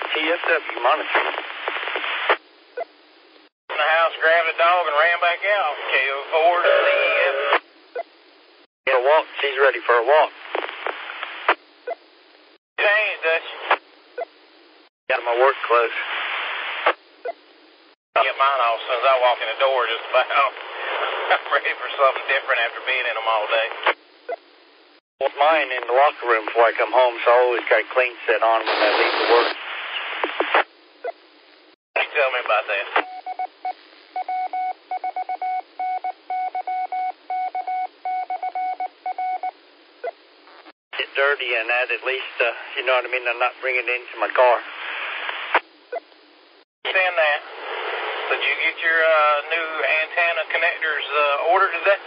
TFW, monitoring. In the house, grabbed a dog and ran back out. KO4 to CEF. For a walk, she's ready for a walk. Change, Dutch. Got my work clothes. I'll get mine off as soon as I walk in the door, just about. I'm ready for something different after being in them all day. Well, mine in the locker room before I come home, so I always got a clean set on when I leave for work. You tell me about that. Get dirty and that at least, you know what I mean, I'm not bringing it into my car. Understand that. Did you get your new antenna connectors ordered today?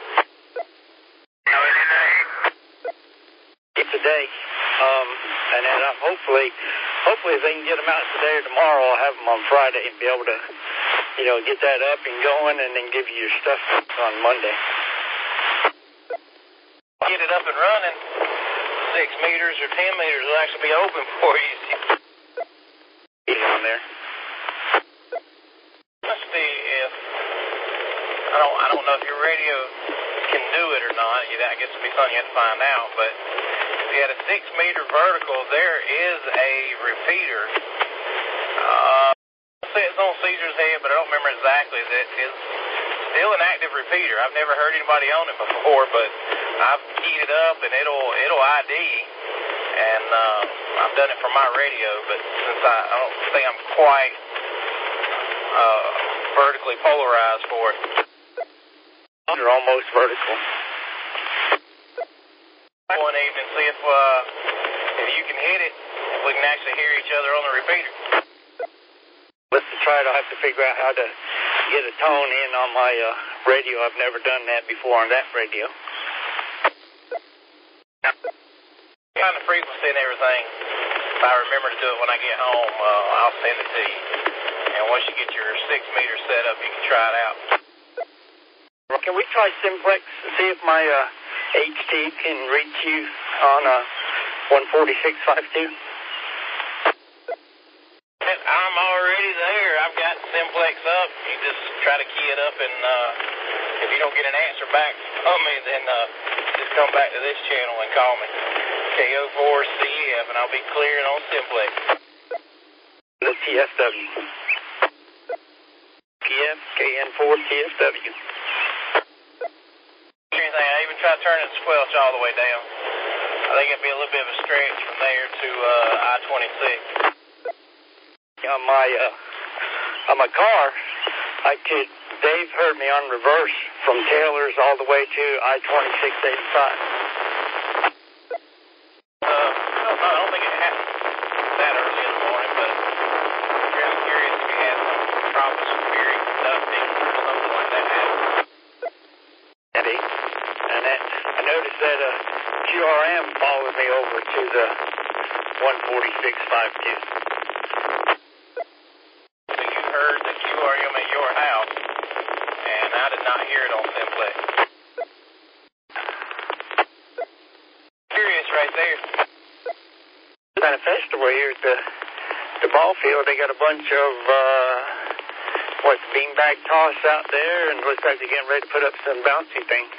Get today. And then hopefully if they can get them out today or tomorrow, I'll have them on Friday and be able to, you know, get that up and going and then give you your stuff on Monday. Get it up and running. 6 meters or 10 meters will actually be open for you. Get on there. Must be if I don't know if your radio can do it or not. I guess it'll be something you have to find out. But if you had a 6-meter vertical, there is a repeater. I'll say it's on Caesar's head, but I don't remember exactly. That is still an active repeater. I've never heard anybody on it before, but I've keyed it up and it'll ID. And I've done it for my radio, but since I don't think I'm quite vertically polarized for it. You're almost vertical. One evening, see if you can hit it, if we can actually hear each other on the repeater. Let's try it. I'll have to figure out how to get a tone in on my radio. I've never done that before on that radio. Kind of frequency and everything. If I remember to do it when I get home, I'll send it to you. And once you get your 6-meter set up, you can try it out. Can we try Simplex and see if my HT can reach you on 146.52? I'm already there. I've got Simplex up. You just try to key it up, and if you don't get an answer back from me, then just come back to this channel and call me. KO4CF, and I'll be clearing on Simplex. The TFW. PF, KN4, TFW. Anything, I even tried turning the squelch all the way down. I think it'd be a little bit of a stretch from there to I-26. On my car, Dave heard me on reverse from Taylor's all the way to I-2685. I don't think it happened that early in the morning, but I'm really curious if you had some tropospheric ducting or something like that happen. Maybe. And I noticed that QRM followed me over to the 146.52. Heard the QRM at your house, and I did not hear it on Simplex. Curious right there. Kind of festival here at the ball field. They got a bunch of beanbag toss out there, and looks like they're getting ready to put up some bouncy things.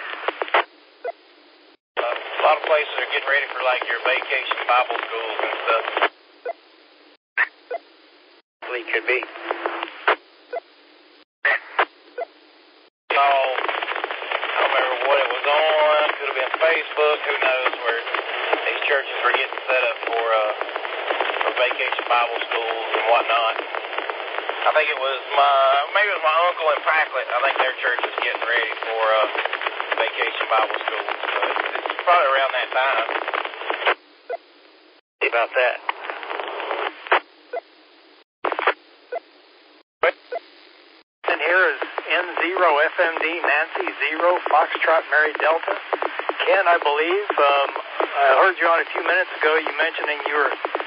A lot of places are getting ready for like your vacation Bible schools and stuff. Could be. I don't remember what it was on. Could have been Facebook. Who knows where these churches were getting set up for vacation Bible schools and whatnot. I think it was maybe it was my uncle in Packlet. I think their church is getting ready for vacation Bible schools. So it's probably around that time. See about that. And here is N0 FMD Nancy 0 Foxtrot Mary Delta. Ken, I believe I heard you on a few minutes ago. You mentioning you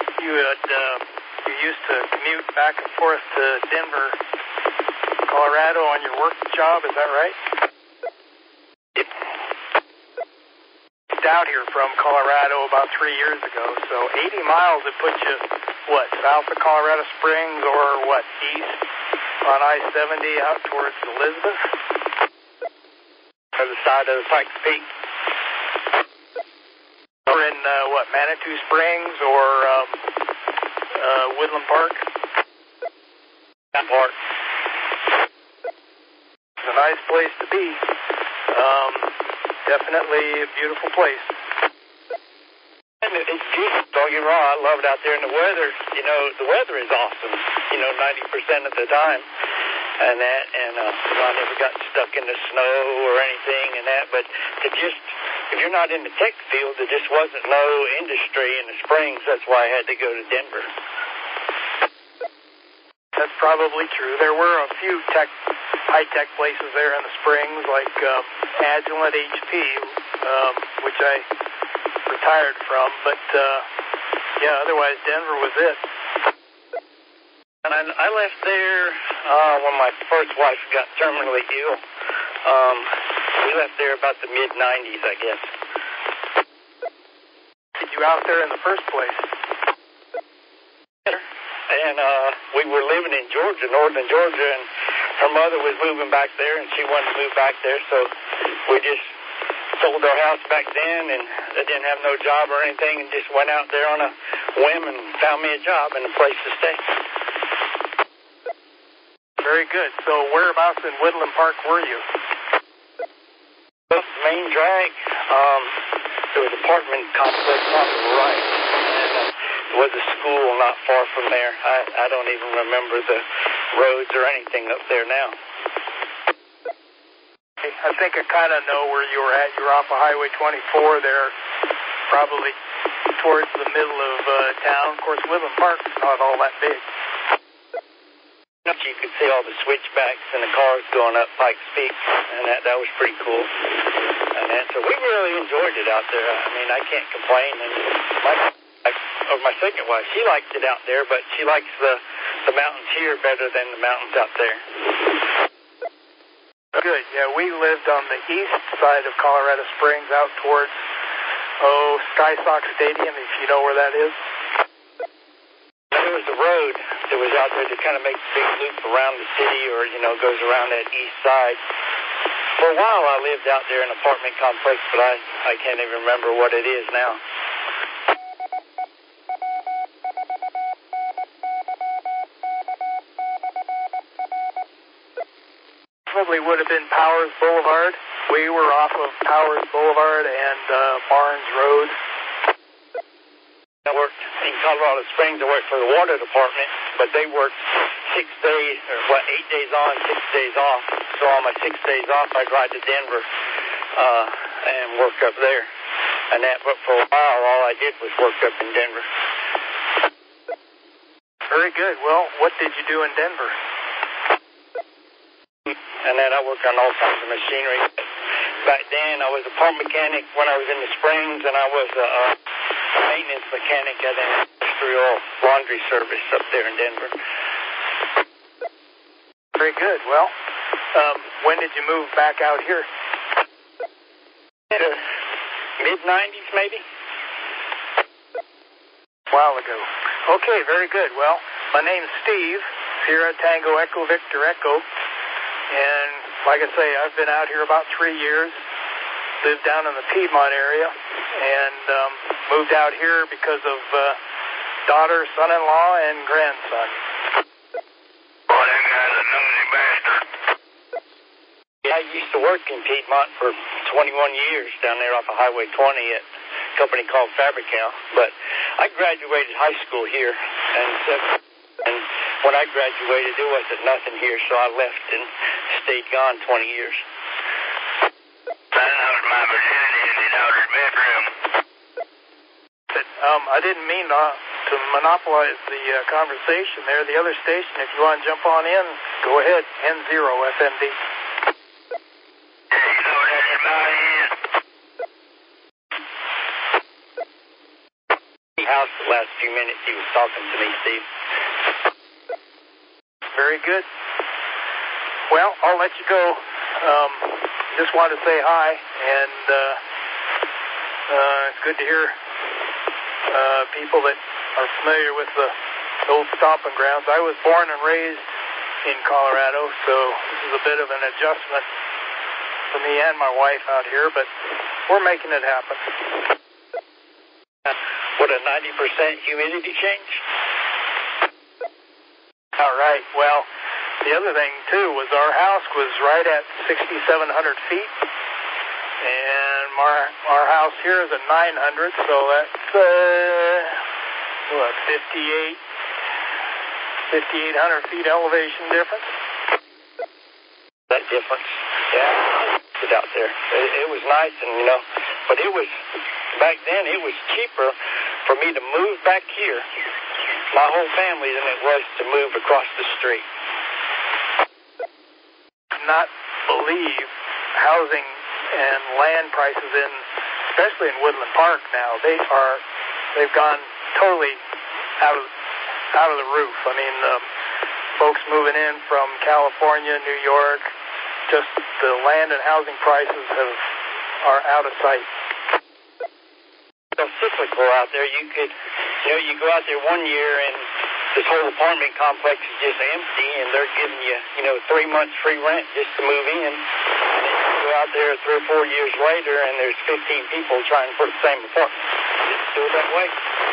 used to commute back and forth to Denver, Colorado on your work job. Is that right? moved out here from Colorado about 3 years ago. So 80 miles would put you, what, south of Colorado Springs or what, east on I-70 out towards Elizabeth? On the side of Pikes Peak. Or in, what, Manitou Springs or Woodland Park? That part. It's a nice place to be. Definitely a beautiful place. And it's beautiful, don't get me wrong. I love it out there. And the weather, the weather is awesome, 90% of the time. And that, I never got stuck in the snow or anything and that. But if you're not in the tech field, there just wasn't no industry in the Springs. That's why I had to go to Denver. That's probably true. There were a few high-tech places there in the Springs, like Agilent HP, which I retired from. But, otherwise Denver was it. And I left there when my first wife got terminally ill. We left there about the mid-'90s, I guess. Did you out there in the first place? And we were living in Georgia, northern Georgia, and her mother was moving back there, and she wanted to move back there, so we just sold our house back then, and I didn't have no job or anything, and just went out there on a whim and found me a job and a place to stay. Very good. So whereabouts in Woodland Park were you? The main drag, there was an apartment complex on the right, and there was a school not far from there. I don't even remember the roads or anything up there now. I think I kind of know where you were at. You were off of Highway 24 there, probably towards the middle of town. Of course, Woodland Park's not all that big. You could see all the switchbacks and the cars going up Pikes Peak, and that was pretty cool. And so we really enjoyed it out there. I mean, I can't complain. And my second wife, she likes it out there, but she likes the mountains here better than the mountains out there. Good. Yeah, we lived on the east side of Colorado Springs out towards, Sky Sox Stadium, if you know where that is. There was a road that was out there that kind of makes a big loop around the city or, goes around that east side. For a while I lived out there in an apartment complex, but I can't even remember what it is now. Probably would have been Powers Boulevard. We were off of Powers Boulevard and Barnes Road. I worked in Colorado Springs. I worked for the water department, but they worked 6 days, or 8 days on, 6 days off. So on my 6 days off, I'd ride to Denver and work up there. But for a while, all I did was work up in Denver. Very good. Well, what did you do in Denver? And then I worked on all kinds of machinery. Back then, I was a pump mechanic when I was in the Springs, and I was a maintenance mechanic at an industrial laundry service up there in Denver. Very good. Well, when did you move back out here? Mid-'90s, maybe. A while ago. Okay, very good. Well, my name's Steve, Sierra Tango Echo Victor Echo, and like I say, I've been out here about 3 years, lived down in the Piedmont area, and moved out here because of daughter, son-in-law, and grandson. Boy, that guy's a nosy bastard. Yeah, I used to work in Piedmont for 21 years down there off of Highway 20 at a company called Fabrical, but I graduated high school here, and when I graduated, there wasn't nothing here, so I left and stayed gone 20 years. I lost my virginity in the daughter's bedroom. But, I didn't mean to monopolize the conversation there. The other station, if you want to jump on in, go ahead. N0 FMD. Yeah, you know what everybody is. House the last few minutes he was talking to me, Steve. Very good. Well, I'll let you go. Just wanted to say hi, and It's good to hear people that are familiar with the old stomping grounds. I was born and raised in Colorado, so this is a bit of an adjustment for me and my wife out here, but we're making it happen. What, a 90% humidity change? All right. Well, the other thing, too, was our house was right at 6,700 feet, and our house here is at 900, so that's, 5,800 feet elevation difference. That difference? Yeah, get out there. It was nice, and, but it was, back then, it was cheaper for me to move back here, my whole family, than it was to move across the street. Not believe housing and land prices especially in Woodland Park now, they've gone totally out of the roof. I mean, folks moving in from California, New York, just the land and housing prices are out of sight. So cyclical out there. You could, you go out there one year and this whole apartment complex is just empty, and they're giving you, 3 months free rent just to move in. And then you go out there 3 or 4 years later, and there's 15 people trying for the same apartment. Just do it that way.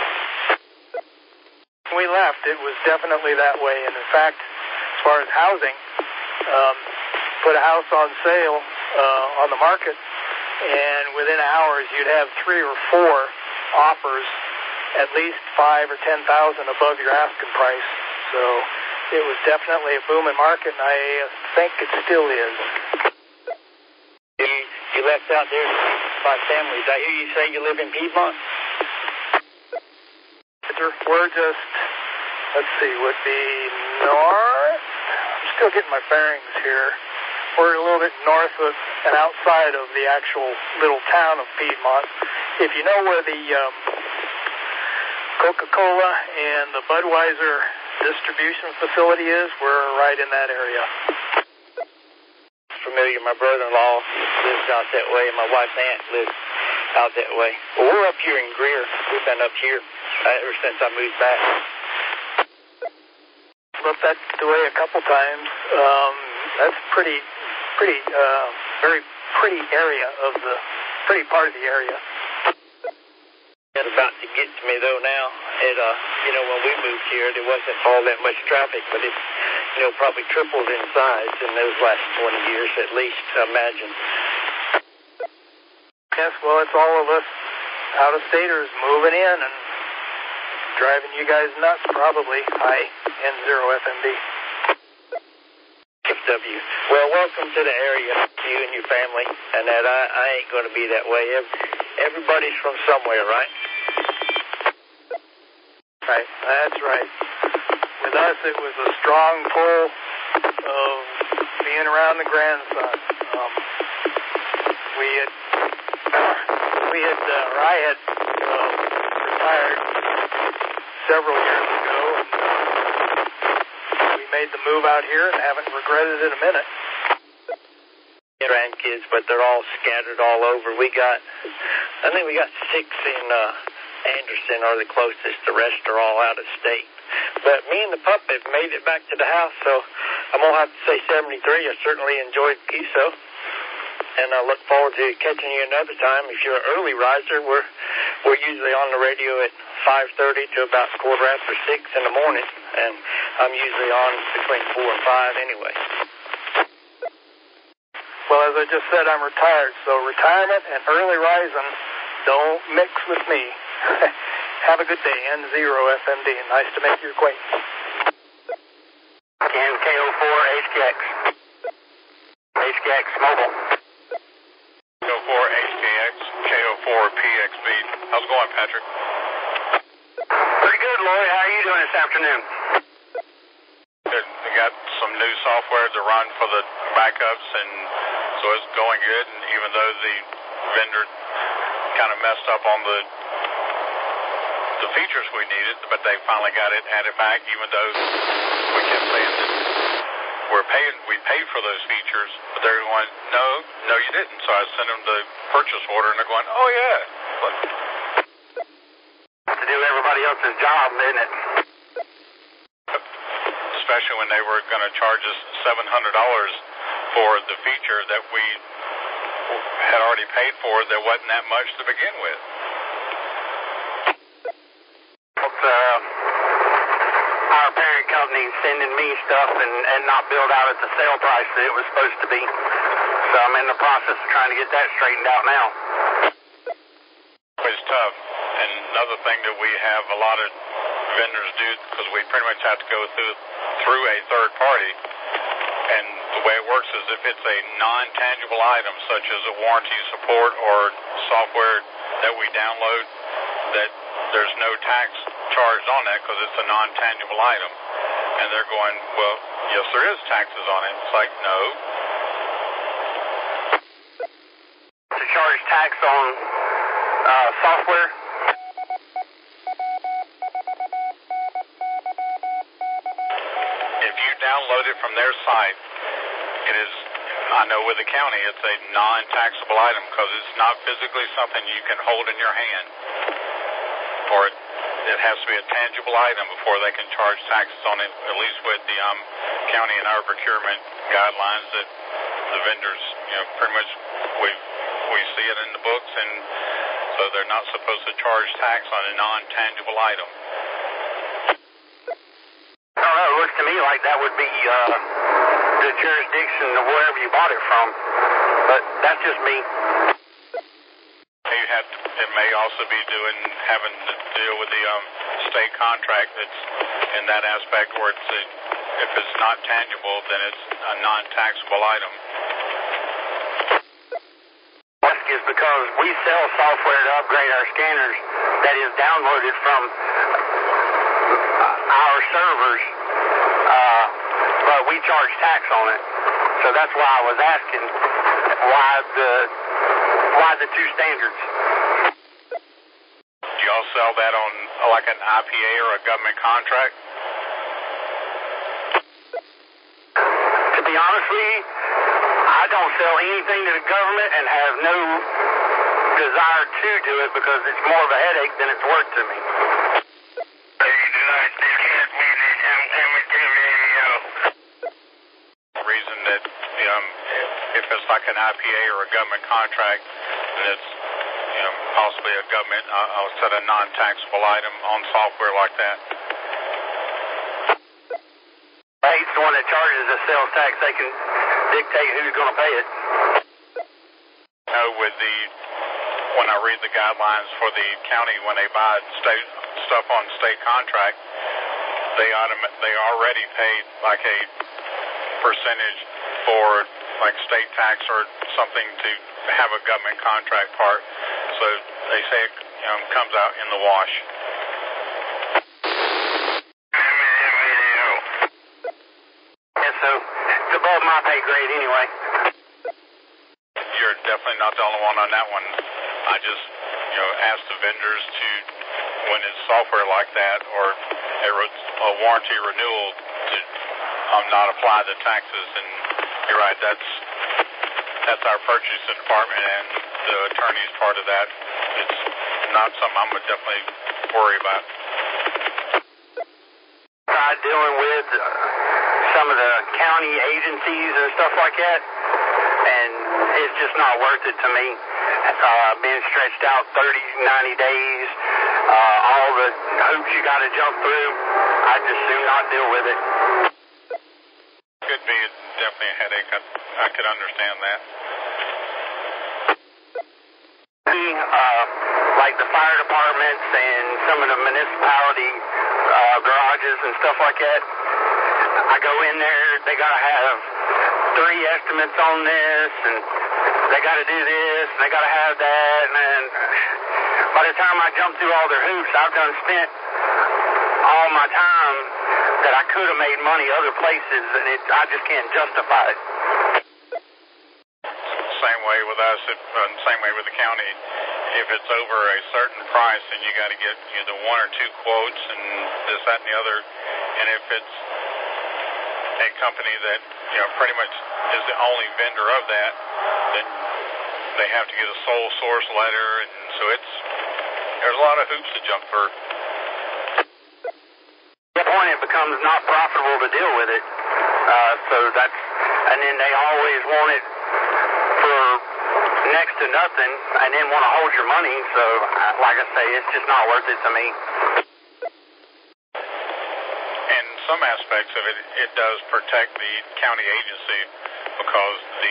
When we left, it was definitely that way. And in fact, as far as housing, put a house on sale on the market, and within hours you'd have 3 or 4 offers at least 5,000 or 10,000 above your asking price. So it was definitely a booming market, and I think it still is. You left out there by families. I hear you say you live in Piedmont? We're just, let's see, would be north. I'm still getting my bearings here. We're a little bit north of and outside of the actual little town of Piedmont. If you know where the Coca-Cola and the Budweiser distribution facility is, we're right in that area. Familiar. My brother-in-law lives out that way, and my wife's aunt lives out that way. Well, we're up here in Greer. We've been up here ever since I moved back. Looked that way a couple times. That's very pretty area of the pretty part of the area. It's about to get to me though now. When we moved here, there wasn't all that much traffic, but it's probably tripled in size in those last 20 years at least, I imagine. Yes, well, it's all of us out-of-staters moving in and driving you guys nuts, probably. Hi, N0FMD. FW. Well, welcome to the area, you and your family, and that I ain't going to be that way. Everybody's from somewhere, right? Right, that's right. With us, it was a strong pull of being around the grandson. I had retired several years ago, and we made the move out here and haven't regretted it a minute. Grandkids, but they're all scattered all over. I think we got 6 in Anderson are the closest. The rest are all out of state. But me and the pup have made it back to the house, so I'm going to have to say 73. I certainly enjoyed Piso, and I look forward to catching you another time. If you're an early riser, we're usually on the radio at 5:30 to about 6:15 in the morning, and I'm usually on between 4 and 5 anyway. Well, as I just said, I'm retired, so retirement and early rising don't mix with me. Have a good day, N0FMD. Nice to make your acquaintance. KO4 HKX. HKX Mobile. KO4 HKX, KO4 PXB. How's it going, Patrick? Pretty good, Lloyd. How are you doing this afternoon? Good. We got some new software to run for the backups, and so it's going good. And even though the vendor kind of messed up on the features we needed, but they finally got it added back, even though we kept saying that we paid for those features, but they're going, no, you didn't. So I sent them the purchase order, and they're going, oh yeah, But to do everybody else's job, isn't it? Especially when they were going to charge us $700 for the feature that we had already paid for. There wasn't that much to begin with. Our parent company sending me stuff and not billed out at the sale price that it was supposed to be. So I'm in the process of trying to get that straightened out now. It's tough. And another thing that we have a lot of vendors do, because we pretty much have to go through a third party. And the way it works is if it's a non-tangible item, such as a warranty support or software that we download, that there's no tax charged on that because it's a non-tangible item. And they're going, well, yes, there is taxes on it. It's like, no. To charge tax on software? If you download it from their site, it is, I know with the county, it's a non-taxable item because it's not physically something you can hold in your hand. Or it has to be a tangible item before they can charge taxes on it, at least with the county and our procurement guidelines that the vendors, pretty much we see it in the books, and so they're not supposed to charge tax on a non-tangible item. I don't know, it looks to me like that would be the jurisdiction of wherever you bought it from, but that's just me. It may also be having to deal with the state contract that's in that aspect where if it's not tangible, then it's a non-taxable item. Is because we sell software to upgrade our scanners that is downloaded from our servers, but we charge tax on it. So that's why I was asking why the two standards. Do y'all sell that on like an IPA or a government contract? To be honest with you, I don't sell anything to the government and have no desire to do it because it's more of a headache than it's worth to me. The reason that if it's like an IPA or a government contract, then it's possibly a government, I'll set a non-taxable item on software like that. It's the one that charges the sales tax. They can dictate who's going to pay it. When I read the guidelines for the county, when they buy stuff on state contract, they already paid like a percentage for like state tax or something to have a government contract part. So they say it comes out in the wash. So it's above my pay grade anyway. You're definitely not the only one on that one. I just, ask the vendors to, when it's software like that or a warranty renewal, to not apply the taxes. And you're right, that's our purchasing department and the attorney's part of that. It's not something I'm definitely worry about. Tried dealing with some of the county agencies and stuff like that, and it's just not worth it to me. Being stretched out 30, 90 days, all the hoops you got to jump through, I'd just soon not deal with it. Could be definitely a headache. I could understand that. Like the fire departments and some of the municipality garages and stuff like that, I go in there, they got to have 3 estimates on this, and they got to do this, and they got to have that, and then by the time I jump through all their hoops, I've done spent all my time that I could have made money other places, and I just can't justify it. Same way with us, same way with the county. If it's over a certain price, then you got to get either 1 or 2 quotes and this, that, and the other. And if it's a company that pretty much is the only vendor of that, then they have to get a sole source letter, and so there's a lot of hoops to jump through. At that point, it becomes not profitable to deal with it. And then they always want it for next to nothing, and then want to hold your money. So, like I say, it's just not worth it to me. In some aspects of it, it does protect the county agency, because the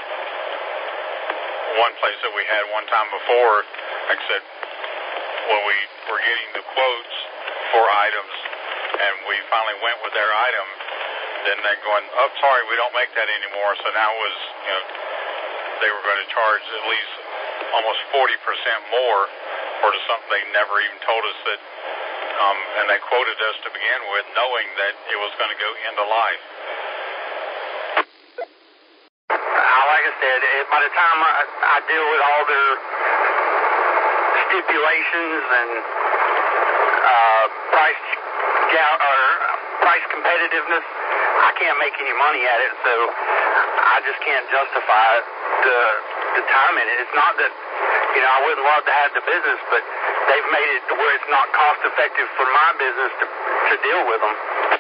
one place that we had one time before, like I said, when we were getting the quotes for items, and we finally went with their item, then they're going, oh, sorry, we don't make that anymore. So now it was, they were going to charge at least almost 40% more for something they never even told us that, and they quoted us to begin with, knowing that it was going to go into life. Like I said, by the time I deal with all their stipulations and price competitiveness, I can't make any money at it, so I just can't justify the time in it. It's not that, I wouldn't love to have the business, but they've made it to where it's not cost effective for my business to deal with them.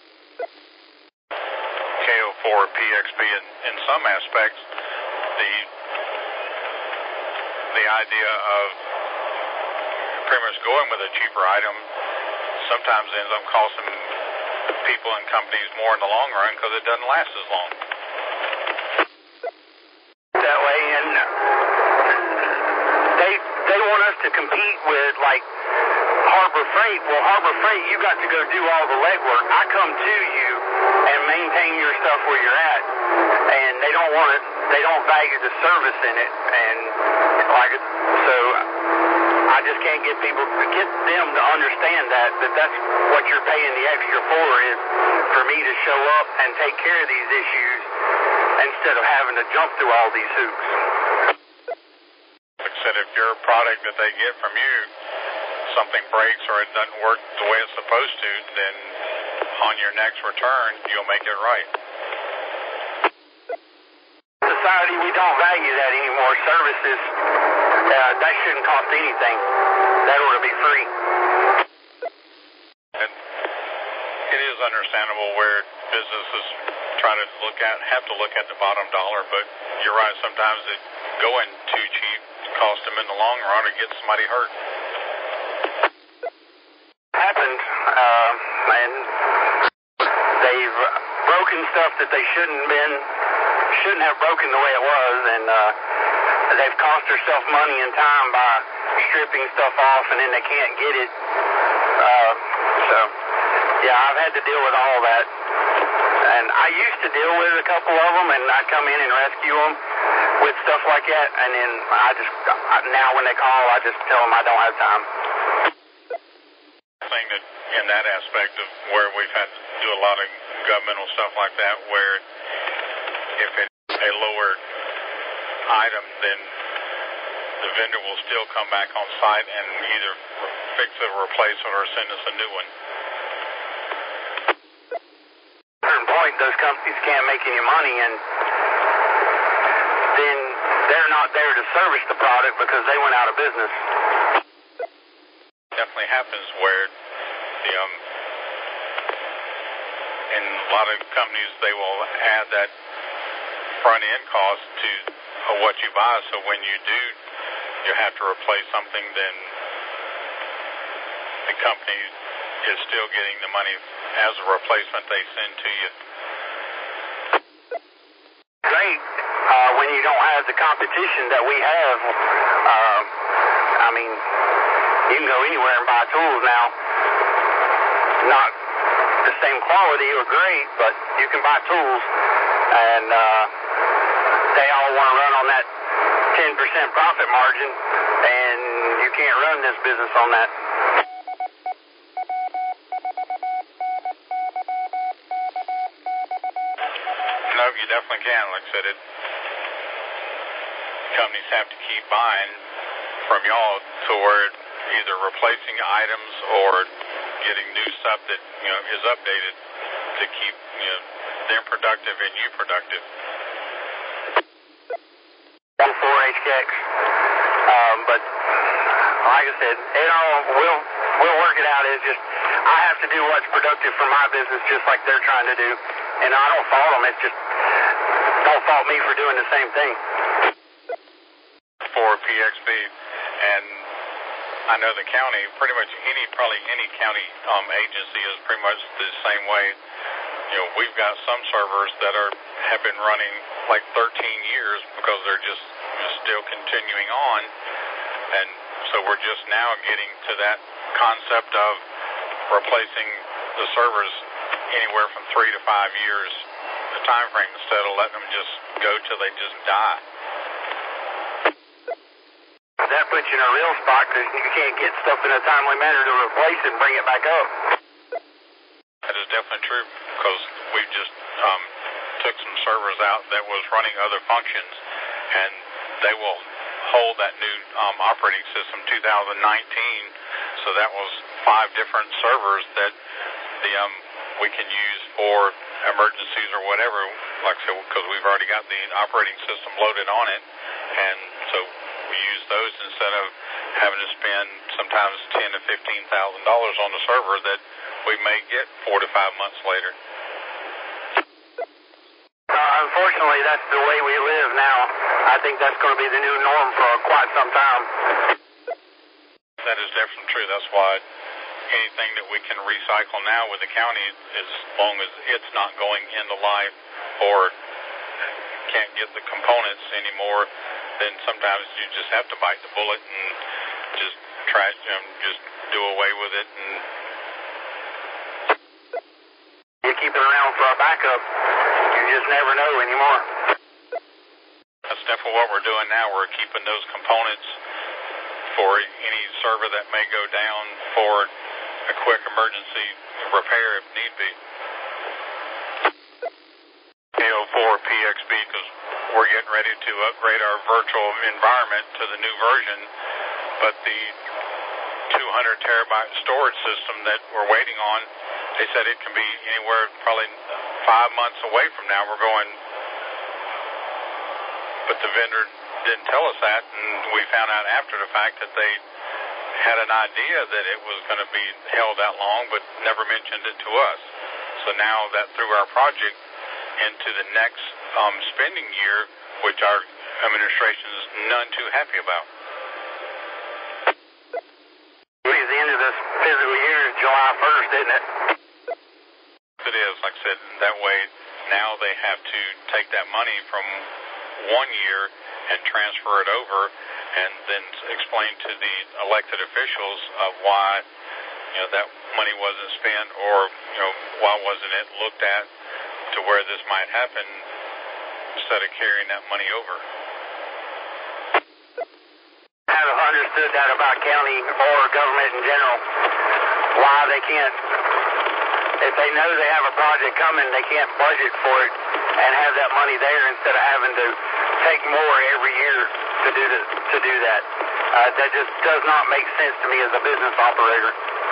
KO4, PXP, in some aspects, the idea of pretty much going with a cheaper item sometimes ends up costing people and companies more in the long run, because it doesn't last as long. That way, and they want us to compete with, like, Harbor Freight. Well, Harbor Freight, you got to go do all the legwork. I come to you and maintain your stuff where you're at, and they don't want it. They don't value the service in it, and so I just can't get them to understand that's what you're paying the extra for, is for me to show up and take care of these issues instead of having to jump through all these hoops. Like I said, if your product that they get from you, something breaks or it doesn't work the way it's supposed to, then on your next return, you'll make it right. Society, we don't value that anymore. Services, that shouldn't cost anything. That ought to be free. And it is understandable where businesses have to look at the bottom dollar, but you're right, sometimes going too cheap costs them in the long run or gets somebody hurt. Happened, and they've broken stuff that they shouldn't have broken the way it was, and they've cost themselves money and time by stripping stuff off, and then they can't get it. I've had to deal with all that, and I used to deal with a couple of them, and I'd come in and rescue them with stuff like that, and then now when they call, I just tell them I don't have time. I think that in that aspect of where we've had to do a lot of governmental stuff like that, where if it's a lower item, then the vendor will still come back on site and either fix it or replace it or send us a new one. At a certain point, those companies can't make any money, and then they're not there to service the product because they went out of business. Definitely happens where in a lot of companies, they will add that front end cost to what you buy, so when you do, you have to replace something, then the company is still getting the money as a replacement they send to you. Great. When you don't have the competition that we have, you can go anywhere and buy tools now. Not the same quality or grade, but you can buy tools, and they all want to run on that 10% profit margin, and you can't run this business on that. No, you definitely can. Like I said, companies have to keep buying from y'all to where either replacing items or getting new stuff that is updated to keep them productive and you productive. As 4-H kicks. But like I said, we'll work it out. It's just I have to do what's productive for my business, just like they're trying to do. And I don't fault them. It's just don't fault me for doing the same thing. For PXB, and I know the county, pretty much probably any county agency is pretty much the same way. You know, we've got some servers that have been running like 13 years because they're just still continuing on, and so we're just now getting to that concept of replacing the servers anywhere from 3 to 5 years the time frame instead of letting them just go till they just die. That puts you in a real spot because you can't get stuff in a timely manner to replace it and bring it back up. That is definitely true because we just took some servers out that was running other functions, and they will hold that new operating system 2019. So that was 5 different servers that we can use for emergencies or whatever, like I said, because we've already got the operating system loaded on it, and so we use those instead of having to spend sometimes $10,000 to $15,000 on a server that we may get 4 to 5 months later. Unfortunately, that's the way we live now. I think that's going to be the new norm for quite some time. That is definitely true. That's why anything that we can recycle now with the county, as long as it's not going into life or can't get the components anymore, then sometimes you just have to bite the bullet and just trash them, just do away with it. And you keep it around for a backup. You just never know anymore. That's definitely what we're doing now. We're keeping those components for any server that may go down for a quick emergency repair if need be. KO4 PXB, because we're getting ready to upgrade our virtual environment to the new version, but the 200 terabyte storage system that we're waiting on, they said it can be anywhere probably 5 months away from now. We're going, but the vendor didn't tell us that, and we found out after the fact that they had an idea that it was going to be held that long, but never mentioned it to us. So now that through our project into the next spending year, which our administration is none too happy about. The end of this fiscal year is July 1st, isn't it? It is, like I said, that way now they have to take that money from 1 year and transfer it over and then explain to the elected officials of why, that money wasn't spent or, why wasn't it looked at to where this might happen instead of carrying that money over. I haven't understood that about county or government in general. Why they can't, if they know they have a project coming, they can't budget for it and have that money there instead of having to take more every year to do that. That just does not make sense to me as a business operator.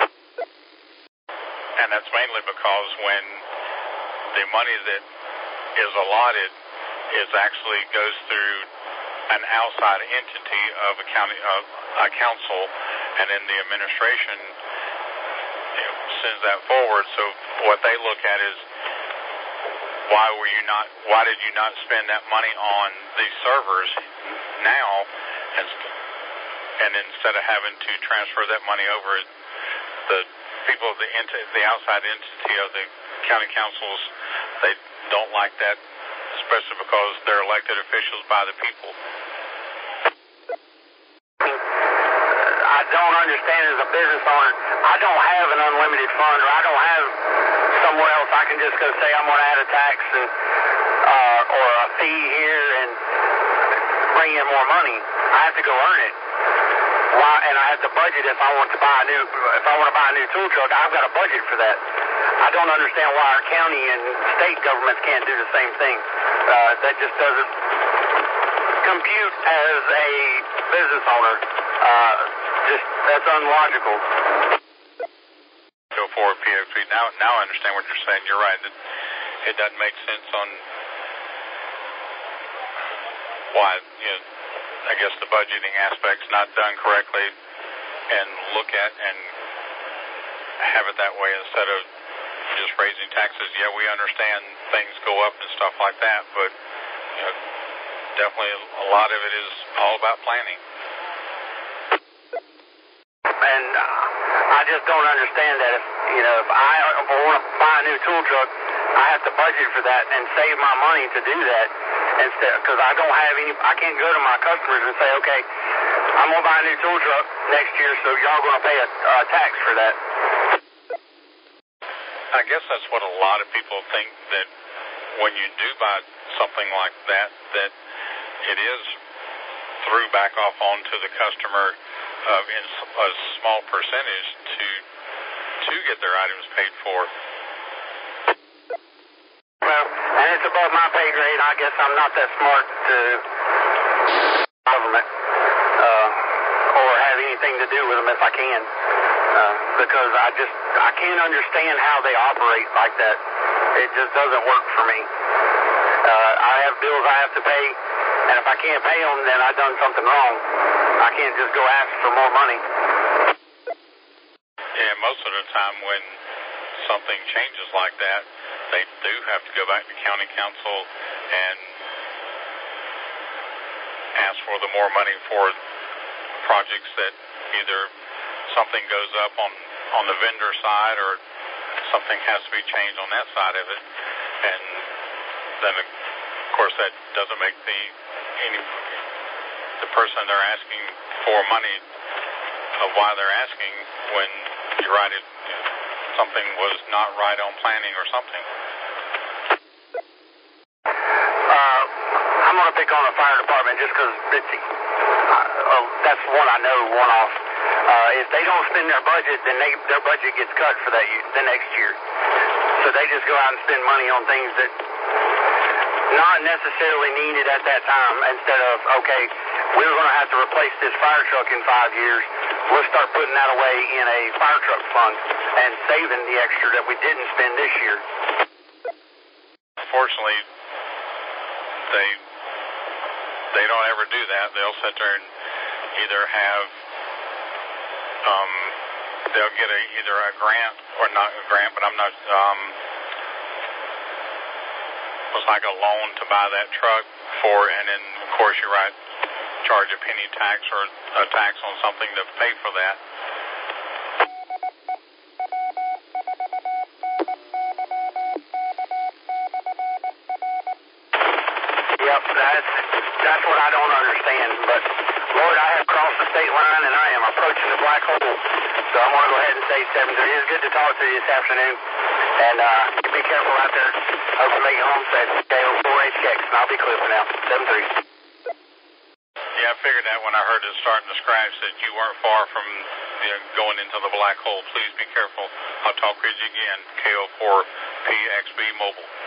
And that's mainly because when the money that is allotted actually goes through an outside entity of a county, a council, and then the administration sends that forward. So what they look at is why did you not spend that money on these servers now, and instead of having to transfer that money over, the people, the outside entity of the county councils, they don't like that, especially because they're elected officials by the people. I don't understand as a business owner. I don't have an unlimited fund, or I don't have somewhere else I can just go say I'm going to add a tax and or a fee here and bring in more money. I have to go earn it. Why? And I have to budget if I want to buy a new tool truck. I've got a budget for that. I don't understand why our county and state governments can't do the same thing. That just doesn't compute as a business owner. That's unlogical. Go forward, PXB. Now I understand what you're saying. You're right. It doesn't make sense on why I guess the budgeting aspect's not done correctly, and look at and have it that way instead of just raising taxes. Yeah, we understand things go up and stuff like that, but definitely a lot of it is all about planning. And I just don't understand that if I want to buy a new tool truck, I have to budget for that and save my money to do that instead, because I can't go to my customers and say, okay, I'm going to buy a new tool truck next year, so y'all going to pay a tax for that. I guess that's what a lot of people think, that when you do buy something like that, that it is threw back off onto the customer in a small percentage to get their items paid for. Well, and it's above my pay grade. I guess I'm not that smart to government or have anything to do with them if I can, because I can't understand how they operate like that. It just doesn't work for me. I have bills I have to pay, and if I can't pay them, then I've done something wrong. I can't just go ask for more money. Yeah, most of the time when something changes like that, they do have to go back to county council and ask for the more money for projects that either something goes up on the vendor side or something has to be changed on that side of it. And then, of course, that doesn't make the person they're asking for money why they're asking when you're right, something was not right on planning or something. I'm going to pick on the fire department just because that's one I know, one off. If they don't spend their budget, then their budget gets cut for the next year. So they just go out and spend money on things that not necessarily needed at that time, instead of, okay, we're going to have to replace this fire truck in 5 years. We'll start putting that away in a fire truck fund and saving the extra that we didn't spend this year. Unfortunately, they don't ever do that. They'll sit there and either have they'll get either a grant or not a grant, but I'm not was like a loan to buy that truck and then of course you're right, charge a penny tax or a tax on something to pay for that. Yep, that's what I don't understand. But Lord, I have crossed the state line and I am approaching the black hole. So I'm going to go ahead and say 7:30. It's good to talk to you this afternoon. And be careful out there. Hope you make it home safe. KO4HX, and I'll be clipping out. 7:30. Yeah, I figured that when I heard it starting to scratch that you weren't far from going into the black hole. Please be careful. I'll talk with you again. KO4PXB Mobile.